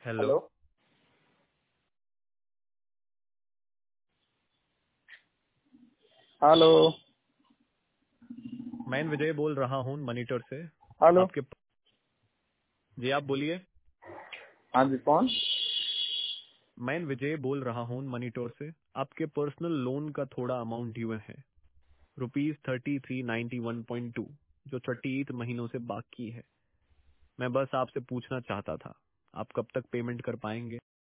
Hello. Hello. Hello. मैं विजय बोल रहा हूँ मॉनिटर से। हेलो। आपके जी आप बोलिए। हाँ जी, कौन? मैं विजय बोल रहा हूँ मॉनिटर से। आपके पर्सनल लोन का थोड़ा अमाउंट ड्यू है, ₹3391.2, जो 38 महीनों से बाकी है। मैं बस आपसे पूछना चाहता था, आप कब तक पेमेंट कर पाएंगे?